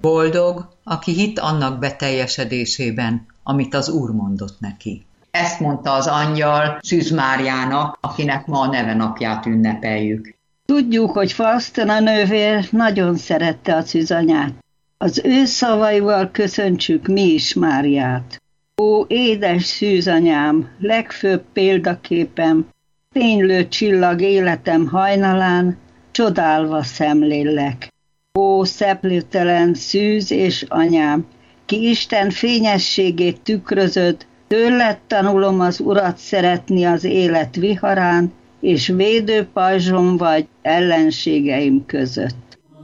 Boldog, aki hitt annak beteljesedésében, amit az Úr mondott neki. Ezt mondta az angyal Szűz Máriának, akinek ma a nevenapját ünnepeljük. Tudjuk, hogy Faustina nővér nagyon szerette a szűzanyát. Az ő szavaival köszöntsük mi is Máriát. Ó, édes szűzanyám, legfőbb példaképem, fénylő csillag életem hajnalán, csodálva szemlélek. Ó, szeplőtelen szűz és anyám, ki Isten fényességét tükrözöd, tőled tanulom az Urat szeretni az élet viharán, és védőpajzsom vagy ellenségeim között.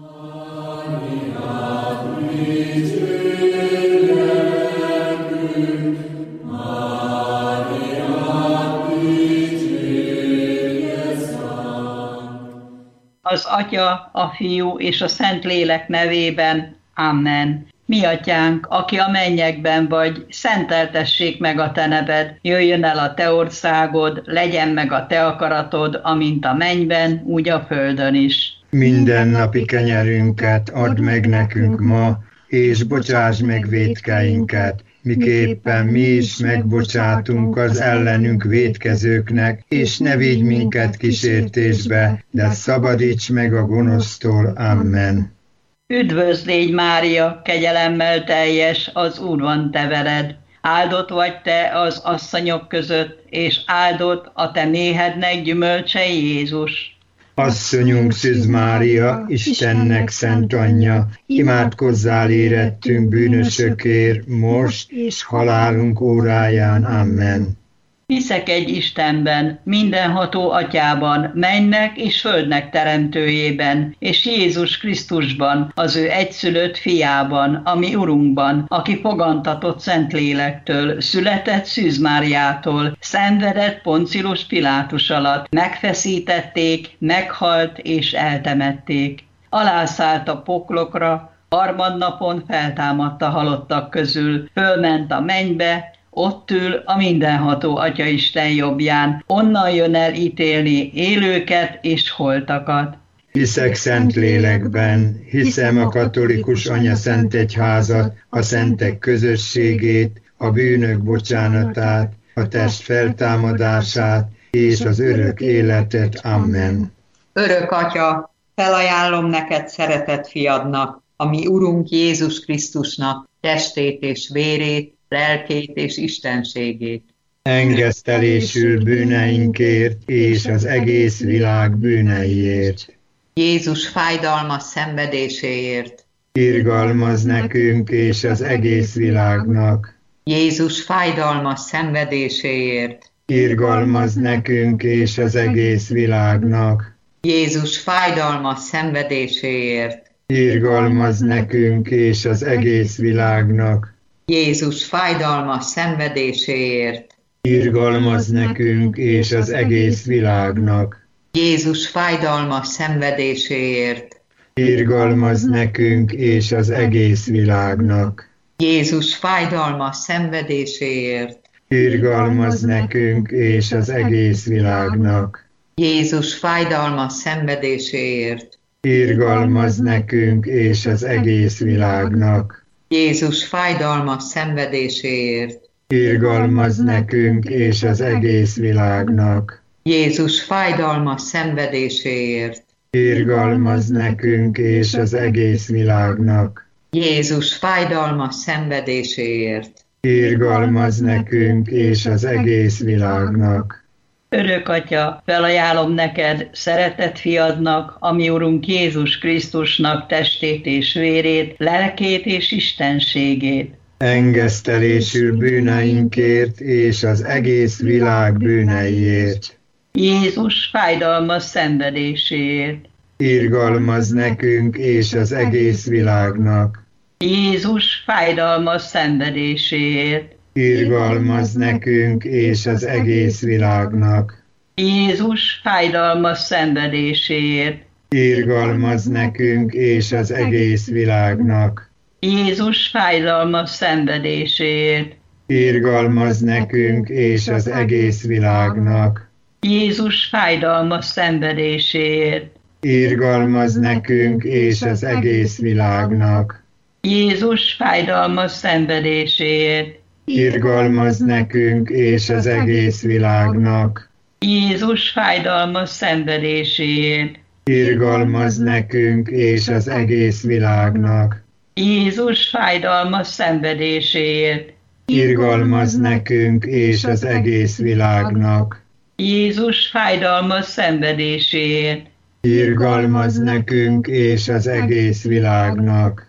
Az Atya, a Fiú és a Szentlélek nevében. Amen. Mi atyánk, aki a mennyekben vagy, szenteltessék meg a te neved, jöjjön el a te országod, legyen meg a te akaratod, amint a mennyben, úgy a földön is. Mindennapi kenyerünket add meg nekünk ma, és bocsáss meg vétkeinket, miképpen mi is megbocsátunk az ellenünk vétkezőknek, és ne vigy minket kísértésbe, de szabadíts meg a gonosztól. Amen. Üdvözl légy, Mária, kegyelemmel teljes, az Úr van te veled. Áldott vagy te az asszonyok között, és áldott a te méhednek gyümölcse Jézus. Asszonyunk Szűz Mária, Istennek szent anyja, imádkozzál érettünk bűnösökért, most és halálunk óráján. Amen. Hiszek egy Istenben, mindenható Atyában, mennek és földnek teremtőjében, és Jézus Krisztusban, az ő egyszülött fiában, ami Urunkban, aki fogantatott Szentlélektől, született Szűz Máriától, szenvedett Poncilus Pilátus alatt, megfeszítették, meghalt és eltemették. Alászállt a poklokra, harmadnapon feltámadt a halottak közül, fölment a mennybe, ott ül a mindenható Atyaisten jobbján, onnan jön el ítélni élőket és holtakat. Hiszek Szentlélekben, hiszem a katolikus anyaszentegyházat, a szentek közösségét, a bűnök bocsánatát, a test feltámadását és az örök életet. Amen. Örök Atya, felajánlom neked szeretett fiadnak, a mi Urunk Jézus Krisztusnak testét és vérét, lelkét és istenségét. Engesztelésül bűneinkért és az egész világ bűneiért. Jézus fájdalmas szenvedéséért. Irgalmaz nekünk és az egész világnak. Jézus fájdalmas szenvedéséért. Irgalmaz nekünk és az egész világnak. Jézus fájdalmas szenvedéséért. Irgalmaz nekünk és az egész világnak. Jézus fájdalmas szenvedéséért. Irgalmaz nekünk és az egész világnak. Jézus fájdalmas szenvedéséért. Irgalmaz nekünk és az egész világnak. Jézus fájdalmas szenvedéséért. Irgalmaz nekünk és az egész világnak. Jézus fájdalmas szenvedéséért. Irgalmaz nekünk és az egész világnak. Jézus fájdalmas szenvedéséért. Irgalmaz nekünk és az egész világnak. Jézus fájdalmas szenvedéséért. Irgalmaz nekünk és az egész világnak. Jézus fájdalmas szenvedéséért. Irgalmaz nekünk és az egész világnak. Örök Atya, felajánlom neked, szeretett fiadnak, a mi Urunk Jézus Krisztusnak testét és vérét, lelkét és istenségét. Engesztelésül bűneinkért és az egész világ bűneiért. Jézus fájdalmas szenvedéséért. Irgalmaz nekünk és az egész világnak. Jézus fájdalmas szenvedéséért. Irgalmaz nekünk és az egész világnak. Jézus fájdalmas szenvedéséért. Irgalmaz nekünk és az egész világnak. Jézus fájdalmas szenvedéséért. Irgalmaz nekünk és az egész világnak. Jézus fájdalmas szenvedéséért. Irgalmaz nekünk és az egész világnak. Jézus fájdalmas szenvedéséért. Irgalmazz nekünk és az egész világnak. Jézus fájdalmas szenvedéséért. Irgalmazz nekünk és az egész világnak. Jézus fájdalmas szenvedéséért. Irgalmazz nekünk és az egész világnak. Jézus fájdalmas szenvedéséért. Irgalmazz nekünk és az egész világnak.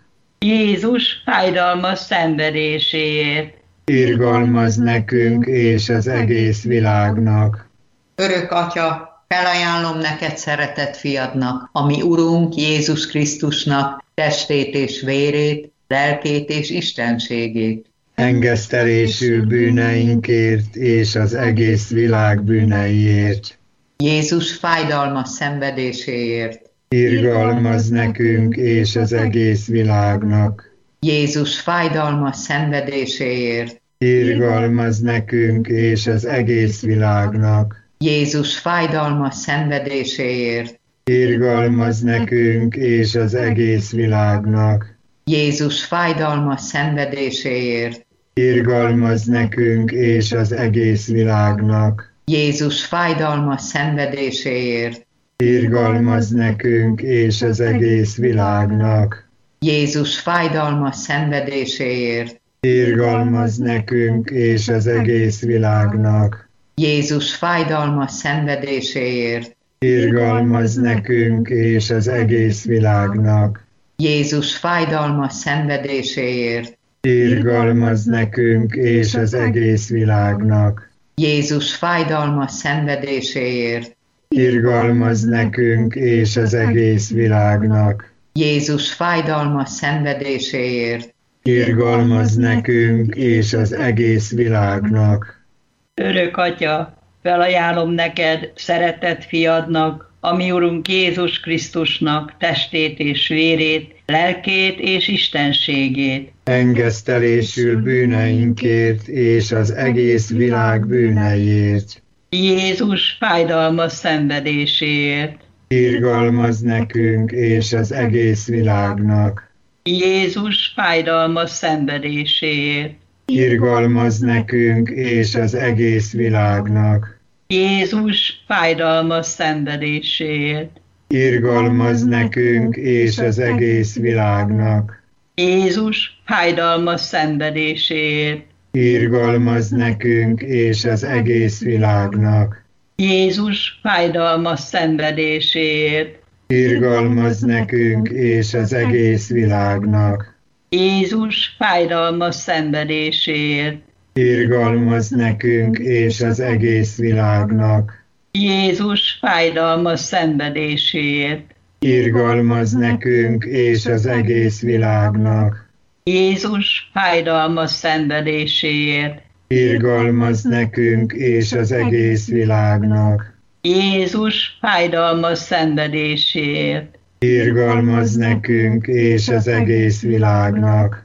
Jézus fájdalmas szenvedéséért. Irgalmazz nekünk és az egész világnak. Örök Atya, felajánlom neked szeretett fiadnak, ami Urunk Jézus Krisztusnak testét és vérét, lelkét és istenségét. Engesztelésül bűneinkért és az egész világ bűneiért. Jézus fájdalmas szenvedéséért. Irgalmazz nekünk és az egész világnak. Jézus fájdalmas szenvedéséért. Irgalmazz nekünk és az egész világnak. Jézus fájdalmas szenvedéséért. Irgalmazz nekünk és az egész világnak. Jézus fájdalmas szenvedéséért. Irgalmazz nekünk és az egész világnak. Jézus fájdalmas szenvedéséért. Irgalmazz nekünk és az egész világnak. Jézus fájdalmas szenvedéséért. Irgalmazz nekünk és az egész világnak. Jézus fájdalmas szenvedéséért. Irgalmazz nekünk és az egész világnak. Jézus fájdalmas szenvedéséért. Irgalmazz nekünk és az egész világnak. Jézus fájdalmas szenvedéséért. Irgalmazz nekünk és az egész világnak. Jézus fájdalmas szenvedéséért. Irgalmazz nekünk és az egész világnak. Örök Atya, felajánlom neked szeretett fiadnak, ami Urunk Jézus Krisztusnak testét és vérét, lelkét és istenségét. Engesztelésül bűneinkért és az egész világ bűneiért. Jézus fájdalmas szenvedéséért. Irgalmazz nekünk és az egész világnak. Jézus fájdalmas szenvedéséért. Irgalmazz nekünk és az egész világnak. Jézus fájdalmas szenvedéséért. Irgalmazz nekünk és az egész világnak. Jézus fájdalmas szenvedéséért. Irgalmazz nekünk és az egész világnak. Jézus fájdalmas szenvedéséért. Irgalmazz nekünk és az egész világnak. Jézus fájdalmas szenvedéséért. Irgalmazz nekünk és az egész világnak. Jézus fájdalmas szenvedéséért. Irgalmazz nekünk és az egész világnak. Jézus fájdalmas szenvedéséért. Irgalmazz nekünk és az egész világnak. Jézus fájdalmas szenvedéséért. Irgalmazz nekünk és az egész világnak.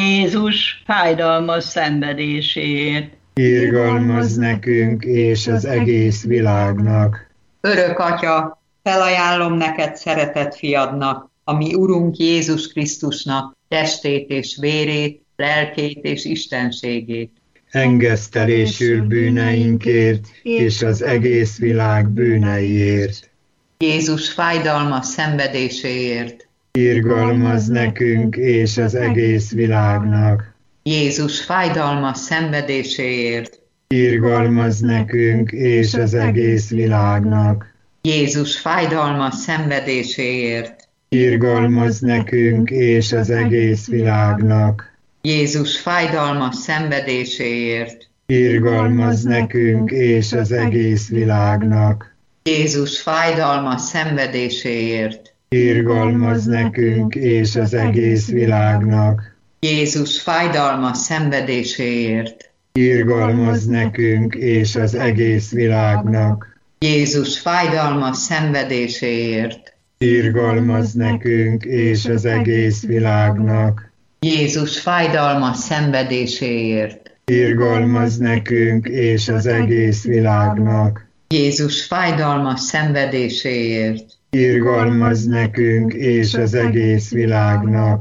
Jézus fájdalmas szenvedéséért. Irgalmazz nekünk és az egész világnak. Örök Atya, felajánlom neked szeretett fiadnak, ami Urunk Jézus Krisztusnak testét és vérét, lelkét és istenségét. Engesztelésül bűneinkért és az egész világ bűneiért. Jézus fájdalmas szenvedéséért. Irgalmazz nekünk és az egész világnak. Jézus fájdalmas szenvedéséért. Irgalmazz nekünk és az egész világnak. Jézus fájdalmas szenvedéséért. Irgalmazz nekünk és az egész világnak. Jézus fájdalmas szenvedéséért. Irgalmazz nekünk és az egész világnak. Jézus fájdalmas szenvedéséért. Irgalmazz nekünk és az egész világnak. Jézus fájdalmas szenvedéséért. Irgalmazz nekünk és az egész világnak. Jézus fájdalmas szenvedéséért. Irgalmazz nekünk és az egész világnak. Jézus fájdalmas szenvedéséért. Irgalmazz nekünk és az egész világnak. Jézus fájdalmas szenvedéséért. Irgalmazz nekünk és az egész világnak.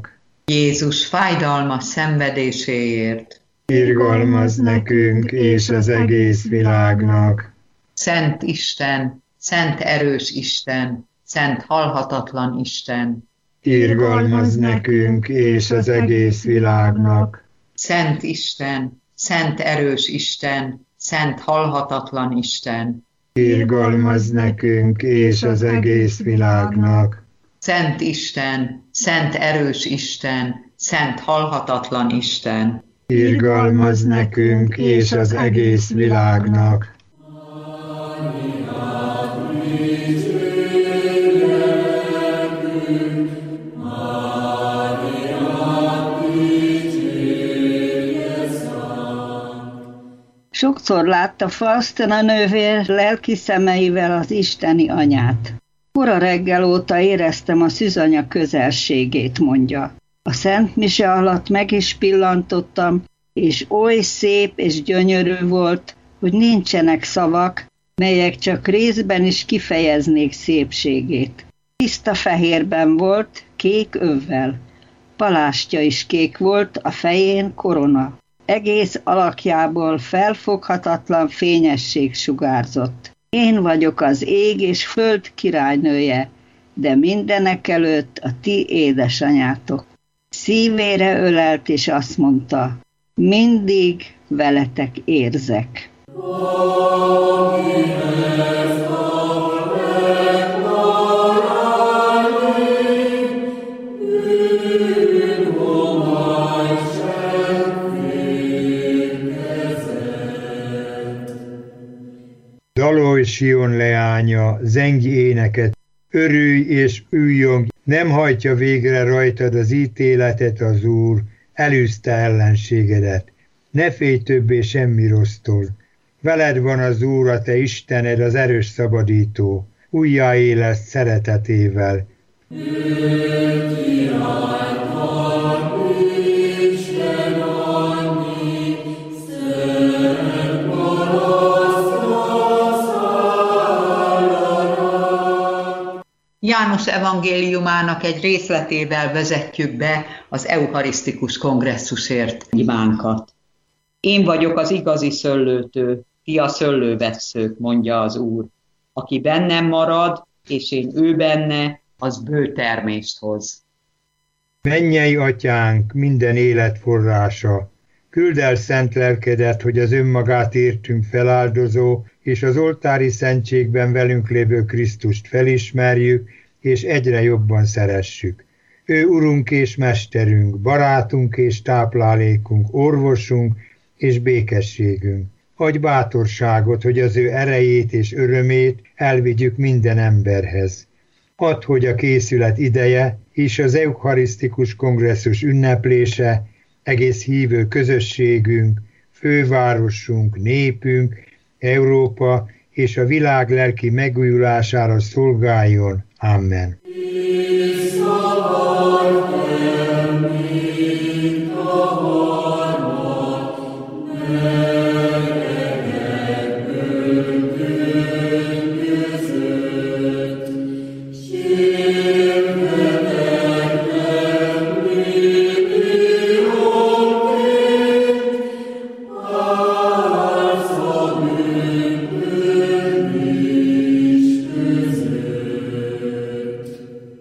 Jézus fájdalmas szenvedéséért, irgalmazz nekünk és az egész világnak. Szent Isten, szent erős Isten, szent halhatatlan Isten, Irgalmazz nekünk és az egész világnak. Szent Isten, szent erős Isten, szent halhatatlan Isten, Irgalmazz nekünk és az egész világnak. Szent Isten, szent erős Isten, szent halhatatlan Isten, Irgalmazz nekünk és az egész világnak. Sokszor látta Faustina nővér lelki szemeivel az isteni anyát. Kora reggel óta éreztem a szűzanya közelségét, mondja. A Szent Mise alatt meg is pillantottam, és oly szép és gyönyörű volt, hogy nincsenek szavak, melyek csak részben is kifejeznék szépségét. Tiszta fehérben volt, kék övvel. Palástja is kék volt, a fején korona. Egész alakjából felfoghatatlan fényesség sugárzott. Én vagyok az ég és föld királynője, de mindenekelőtt a ti édesanyátok. Szívére ölelt, és azt mondta, mindig veletek érzek. Dalolj, Sion leánya, zengj éneket, örülj és üljong, nem hajtja végre rajtad az ítéletet az Úr, elűzte ellenségedet. Ne félj többé semmi rossztól. Veled van az Úr, a te Istened, az erős szabadító, újjáéleszt szeretetével. János evangéliumának egy részletével vezetjük be az eucharisztikus kongresszusért imánkat. Én vagyok az igazi szöllőtő, ti a szöllővesszők, mondja az Úr. Aki bennem marad, és én ő benne, az bő termést hoz. Mennyei Atyánk, minden élet forrása, küldd el szent lelkedet, hogy az önmagát értünk feláldozó, és az oltári szentségben velünk lévő Krisztust felismerjük, és egyre jobban szeressük. Ő Urunk és Mesterünk, barátunk és táplálékunk, orvosunk és békességünk. Adj bátorságot, hogy az ő erejét és örömét elvigyük minden emberhez. Add, hogy a készület ideje és az eucharisztikus kongresszus ünneplése, egész hívő közösségünk, fővárosunk, népünk, Európa és a világ lelki megújulására szolgáljon. Amen.